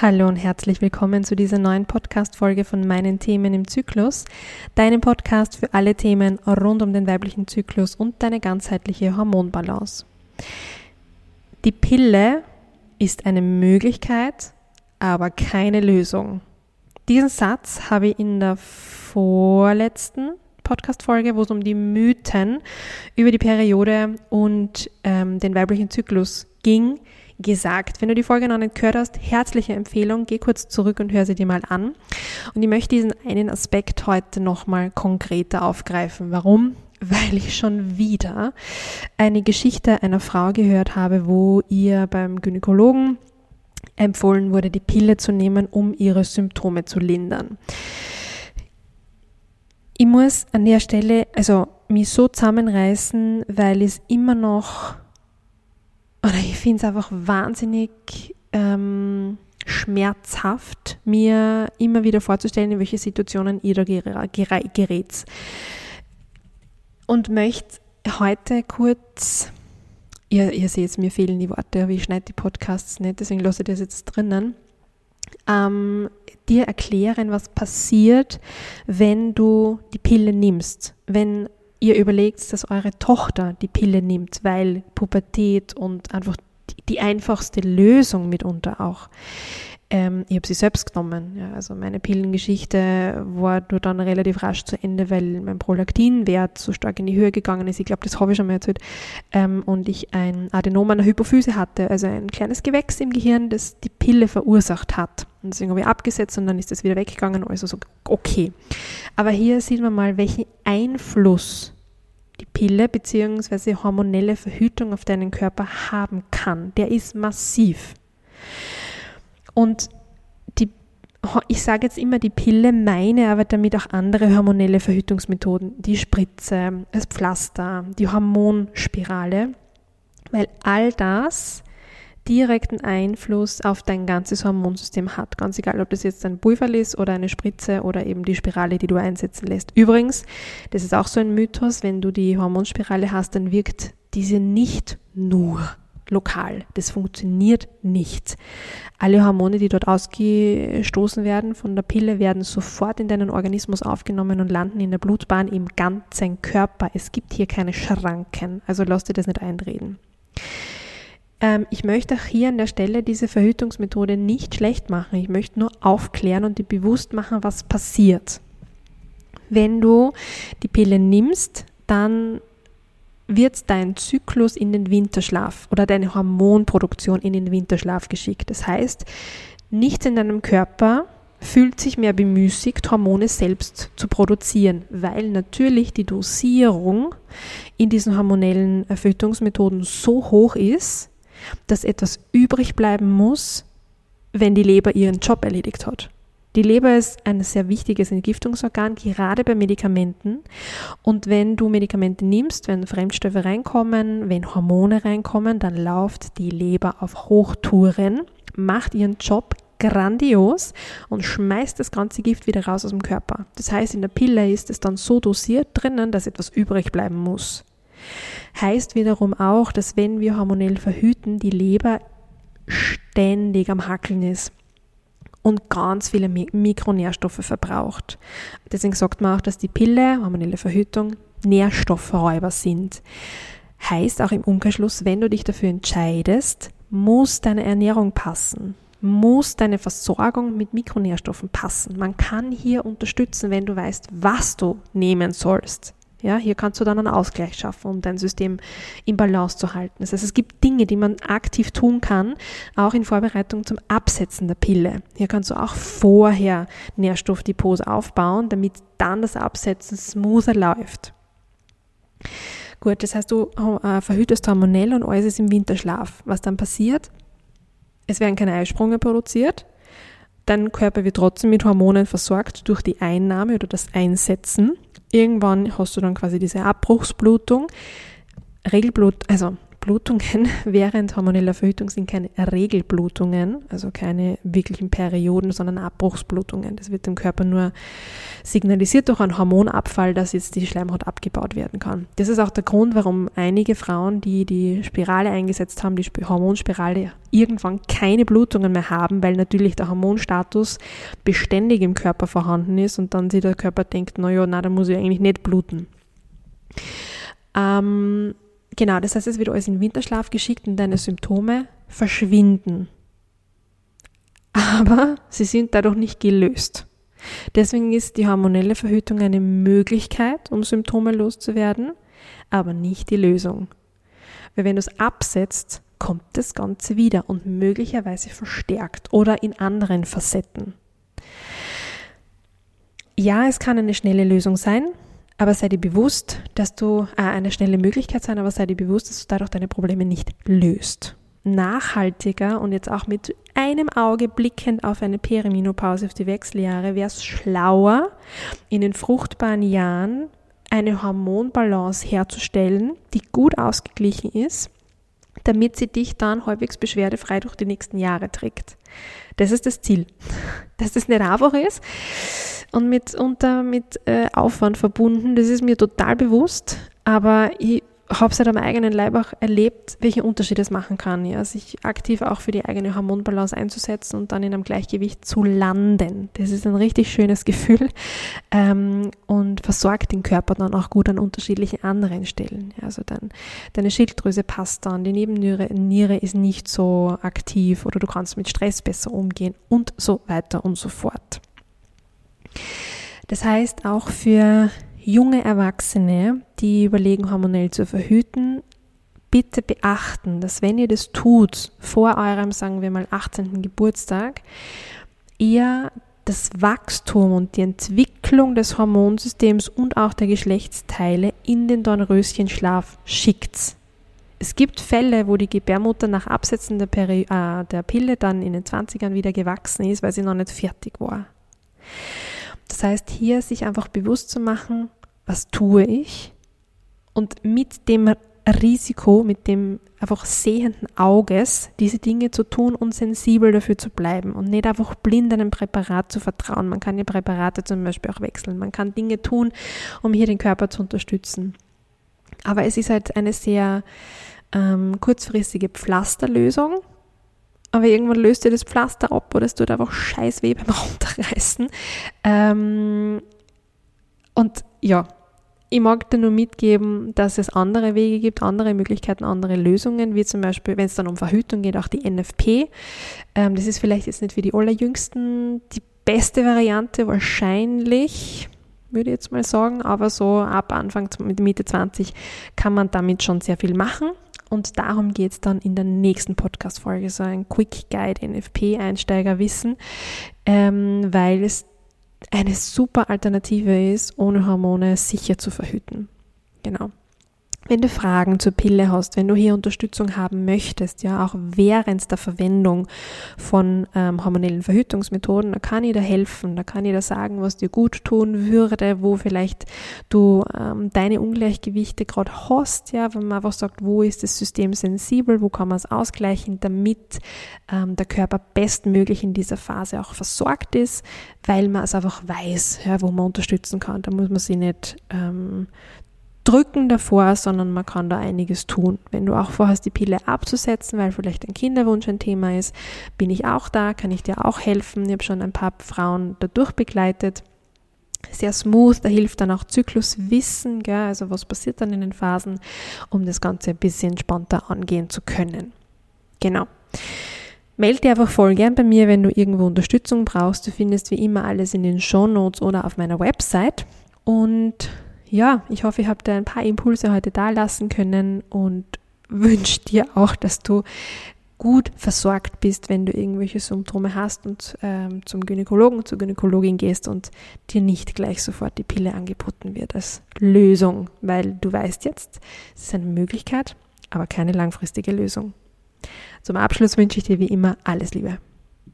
Hallo und herzlich willkommen zu dieser neuen Podcast-Folge von meinen Themen im Zyklus, deinem Podcast für alle Themen rund um den weiblichen Zyklus und deine ganzheitliche Hormonbalance. Die Pille ist eine Möglichkeit, aber keine Lösung. Diesen Satz habe ich in der vorletzten Podcast-Folge, wo es um die Mythen über die Periode und den weiblichen Zyklus ging, gesagt. Wenn du die Folge noch nicht gehört hast, herzliche Empfehlung, geh kurz zurück und hör sie dir mal an. Und ich möchte diesen einen Aspekt heute nochmal konkreter aufgreifen. Warum? Weil ich schon wieder eine Geschichte einer Frau gehört habe, wo ihr beim Gynäkologen empfohlen wurde, die Pille zu nehmen, um ihre Symptome zu lindern. Ich muss an der Stelle mich so zusammenreißen, weil es immer noch, oder ich finde es einfach wahnsinnig schmerzhaft, mir immer wieder vorzustellen, in welche Situationen ihr da gerät. Und möchte heute kurz, ihr seht, mir fehlen die Worte, aber ich schneide die Podcasts nicht, deswegen lasse ich das jetzt drinnen, dir erklären, was passiert, wenn du die Pille nimmst, wenn ihr überlegt, dass eure Tochter die Pille nimmt, weil Pubertät und einfach die einfachste Lösung mitunter auch. Ich habe sie selbst genommen. Ja, also meine Pillengeschichte war nur dann relativ rasch zu Ende, weil mein Prolaktinwert so stark in die Höhe gegangen ist. Ich glaube, das habe ich schon mal erzählt. Und ich ein Adenom an der Hypophyse hatte, also ein kleines Gewächs im Gehirn, das die Pille verursacht hat. Und deswegen habe ich abgesetzt und dann ist das wieder weggegangen. Also so, okay. Aber hier sieht man mal, welchen Einfluss die Pille bzw. hormonelle Verhütung auf deinen Körper haben kann. Der ist massiv. Und ich sage jetzt immer die Pille, meine aber damit auch andere hormonelle Verhütungsmethoden, die Spritze, das Pflaster, die Hormonspirale, weil all das direkten Einfluss auf dein ganzes Hormonsystem hat. Ganz egal, ob das jetzt ein Pulver ist oder eine Spritze oder eben die Spirale, die du einsetzen lässt. Übrigens, das ist auch so ein Mythos, wenn du die Hormonspirale hast, dann wirkt diese nicht nur lokal. Das funktioniert nicht. Alle Hormone, die dort ausgestoßen werden von der Pille, werden sofort in deinen Organismus aufgenommen und landen in der Blutbahn im ganzen Körper. Es gibt hier keine Schranken, also lass dir das nicht einreden. Ich möchte auch hier an der Stelle diese Verhütungsmethode nicht schlecht machen. Ich möchte nur aufklären und dir bewusst machen, was passiert. Wenn du die Pille nimmst, dann wird dein Zyklus in den Winterschlaf oder deine Hormonproduktion in den Winterschlaf geschickt. Das heißt, nichts in deinem Körper fühlt sich mehr bemüßigt, Hormone selbst zu produzieren, weil natürlich die Dosierung in diesen hormonellen Verhütungsmethoden so hoch ist, dass etwas übrig bleiben muss, wenn die Leber ihren Job erledigt hat. Die Leber ist ein sehr wichtiges Entgiftungsorgan, gerade bei Medikamenten. Und wenn du Medikamente nimmst, wenn Fremdstoffe reinkommen, wenn Hormone reinkommen, dann läuft die Leber auf Hochtouren, macht ihren Job grandios und schmeißt das ganze Gift wieder raus aus dem Körper. Das heißt, in der Pille ist es dann so dosiert drinnen, dass etwas übrig bleiben muss. Heißt wiederum auch, dass wenn wir hormonell verhüten, die Leber ständig am Hackeln ist und ganz viele Mikronährstoffe verbraucht. Deswegen sagt man auch, dass die Pille, hormonelle Verhütung, Nährstoffräuber sind. Heißt auch im Umkehrschluss, wenn du dich dafür entscheidest, muss deine Ernährung passen, muss deine Versorgung mit Mikronährstoffen passen. Man kann hier unterstützen, wenn du weißt, was du nehmen sollst. Ja, hier kannst du dann einen Ausgleich schaffen, um dein System in Balance zu halten. Das heißt, es gibt Dinge, die man aktiv tun kann, auch in Vorbereitung zum Absetzen der Pille. Hier kannst du auch vorher Nährstoffdepots aufbauen, damit dann das Absetzen smoother läuft. Gut, das heißt, du verhütest hormonell und alles ist im Winterschlaf. Was dann passiert? Es werden keine Eisprünge produziert. Dein Körper wird trotzdem mit Hormonen versorgt durch die Einnahme oder das Einsetzen. Irgendwann hast du dann quasi diese Abbruchsblutung. Blutungen während hormoneller Verhütung sind keine Regelblutungen, also keine wirklichen Perioden, sondern Abbruchsblutungen. Das wird dem Körper nur signalisiert durch einen Hormonabfall, dass jetzt die Schleimhaut abgebaut werden kann. Das ist auch der Grund, warum einige Frauen, die die Spirale eingesetzt haben, die Hormonspirale, irgendwann keine Blutungen mehr haben, weil natürlich der Hormonstatus beständig im Körper vorhanden ist und dann sich der Körper denkt, dann muss ich eigentlich nicht bluten. Genau, das heißt, es wird alles in den Winterschlaf geschickt und deine Symptome verschwinden. Aber sie sind dadurch nicht gelöst. Deswegen ist die hormonelle Verhütung eine Möglichkeit, um Symptome loszuwerden, aber nicht die Lösung. Weil wenn du es absetzt, kommt das Ganze wieder und möglicherweise verstärkt oder in anderen Facetten. Ja, es kann eine schnelle Lösung sein, aber sei dir bewusst, dass du eine schnelle Möglichkeit sein, aber sei dir bewusst, dass du dadurch deine Probleme nicht löst. Nachhaltiger und jetzt auch mit einem Auge blickend auf eine Perimenopause, auf die Wechseljahre, wäre es schlauer, in den fruchtbaren Jahren eine Hormonbalance herzustellen, die gut ausgeglichen ist, damit sie dich dann halbwegs beschwerdefrei durch die nächsten Jahre trägt. Das ist das Ziel. Dass das nicht einfach ist und mit Aufwand verbunden, das ist mir total bewusst, aber ich habe es halt am eigenen Leib auch erlebt, welche Unterschiede es machen kann, ja, sich aktiv auch für die eigene Hormonbalance einzusetzen und dann in einem Gleichgewicht zu landen. Das ist ein richtig schönes Gefühl und versorgt den Körper dann auch gut an unterschiedlichen anderen Stellen. Ja, also deine Schilddrüse passt dann, die Nebenniere ist nicht so aktiv oder du kannst mit Stress besser umgehen und so weiter und so fort. Das heißt, auch für junge Erwachsene, die überlegen, hormonell zu verhüten, bitte beachten, dass wenn ihr das tut, vor eurem, sagen wir mal, 18. Geburtstag, ihr das Wachstum und die Entwicklung des Hormonsystems und auch der Geschlechtsteile in den Dornröschenschlaf schickt. Es gibt Fälle, wo die Gebärmutter nach Absetzen der Pille dann in den 20ern wieder gewachsen ist, weil sie noch nicht fertig war. Das heißt, hier sich einfach bewusst zu machen, was tue ich? Und mit dem Risiko, mit dem einfach sehenden Auges, diese Dinge zu tun und sensibel dafür zu bleiben und nicht einfach blind einem Präparat zu vertrauen. Man kann die Präparate zum Beispiel auch wechseln. Man kann Dinge tun, um hier den Körper zu unterstützen. Aber es ist halt eine sehr kurzfristige Pflasterlösung. Aber irgendwann löst dir das Pflaster ab oder es tut einfach scheiß weh beim Runterreißen. Und ja, ich mag dir nur mitgeben, dass es andere Wege gibt, andere Möglichkeiten, andere Lösungen, wie zum Beispiel, wenn es dann um Verhütung geht, auch die NFP. Das ist vielleicht jetzt nicht für die Allerjüngsten die beste Variante, wahrscheinlich, würde ich jetzt mal sagen, aber so ab Anfang, Mitte 20 kann man damit schon sehr viel machen. Und darum geht es dann in der nächsten Podcast-Folge, so ein Quick Guide NFP-Einsteigerwissen, weil es eine super Alternative ist, ohne Hormone sicher zu verhüten. Genau. Wenn du Fragen zur Pille hast, wenn du hier Unterstützung haben möchtest, ja, auch während der Verwendung von hormonellen Verhütungsmethoden, da kann ich dir helfen, da kann ich dir sagen, was dir gut tun würde, wo vielleicht du deine Ungleichgewichte gerade hast, ja, wenn man einfach sagt, wo ist das System sensibel, wo kann man es ausgleichen, damit der Körper bestmöglich in dieser Phase auch versorgt ist, weil man es einfach weiß, ja, wo man unterstützen kann. Da muss man sich nicht drücken davor, sondern man kann da einiges tun. Wenn du auch vorhast, die Pille abzusetzen, weil vielleicht ein Kinderwunsch ein Thema ist, bin ich auch da, kann ich dir auch helfen. Ich habe schon ein paar Frauen dadurch begleitet. Sehr smooth, da hilft dann auch Zykluswissen, gell? Also was passiert dann in den Phasen, um das Ganze ein bisschen entspannter angehen zu können. Genau. Melde dich einfach voll gern bei mir, wenn du irgendwo Unterstützung brauchst. Du findest wie immer alles in den Shownotes oder auf meiner Website. Und ja, ich hoffe, ich habe dir ein paar Impulse heute da lassen können und wünsche dir auch, dass du gut versorgt bist, wenn du irgendwelche Symptome hast und zum Gynäkologen, zur Gynäkologin gehst und dir nicht gleich sofort die Pille angeboten wird als Lösung, weil du weißt jetzt, es ist eine Möglichkeit, aber keine langfristige Lösung. Zum Abschluss wünsche ich dir wie immer alles Liebe.